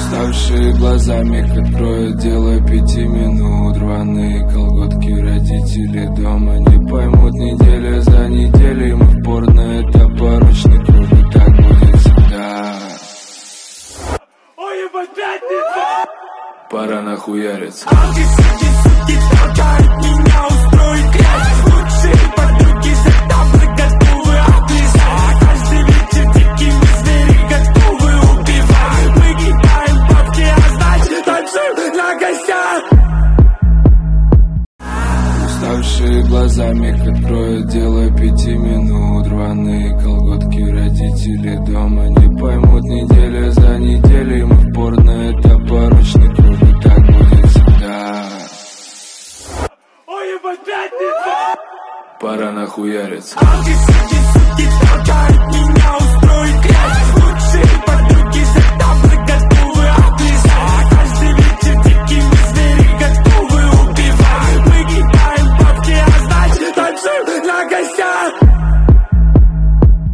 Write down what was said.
Уставшие глазами, как кроет дело 5 минут. Рваные колготки, родители дома не поймут. Неделя за неделей мы в порно, это порочный круг, и так будет всегда. Ой, ебать, пятница! Пора нахуяриться. Суки толкают меня устроить грязь. Лучшие подруги за таблы готовы облизать. Каждый вечер дикие мы звери готовы убивать. Мы кидаем бабки, а значит танцуем на гостях. Уставшие глазами, как кроет дело 5 минут. Рваные колготки, родители дома не поймут. Неделя за неделей мы в порно, это порочный круг, и так будет всегда. Ой, ебать, пятница! Пора нахуяриться. Суки толкают меня устроить грязь. Лучшие подруги за таблы готовы облизать. Каждый вечер дикие мы звери готовы убивать. Мы кидаем бабки, а значит танцуем на гостях.